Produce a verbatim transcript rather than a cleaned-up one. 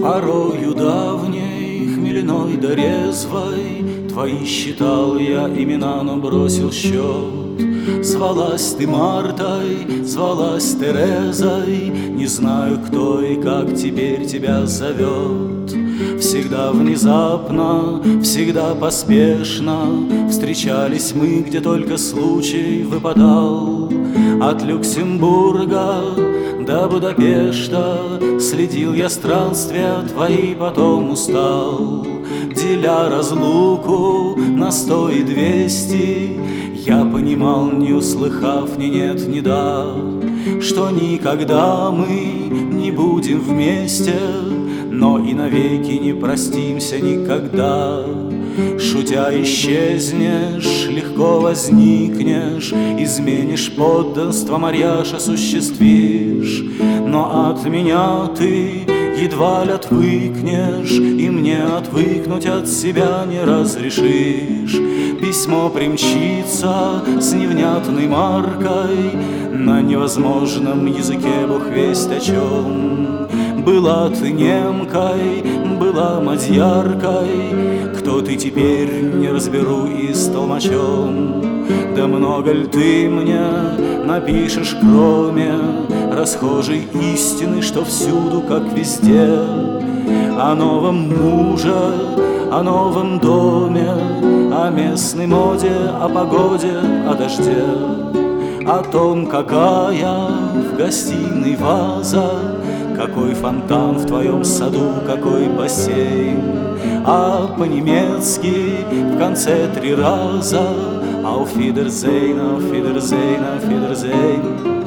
Порою давней, хмельной да резвой, твои считал я имена, но бросил счет. Звалась ты Мартой, звалась Терезой, не знаю, кто и как теперь тебя зовет. Всегда внезапно, всегда поспешно встречались мы, где только случай выпадал. От Люксембурга до Будапешта следил я странствия твои, потом устал. Деля разлуку на сто и двести, я понимал, не услыхав ни нет, ни да, что никогда мы не будем вместе, но и навеки не простимся никогда. Шутя исчезнешь, легко возникнешь, изменишь подданство, марьяж осуществишь. Но от меня ты едва ли отвыкнешь, и мне отвыкнуть от себя не разрешишь. Письмо примчится с невнятной маркой, на невозможном языке бог весть о чем. Была ты немкой, была мадьяркой, кто ты теперь, не разберу и с толмачом. Да много ль ты мне напишешь, кроме расхожей истины, что всюду, как везде, о новом муже, о новом доме, о местной моде, о погоде, о дожде, о том, какая в гостиной ваза, какой фонтан в твоем саду, какой бассейн. А по-немецки в конце три раза Auf Wiedersehen, auf Wiedersehen, auf Wiedersehen.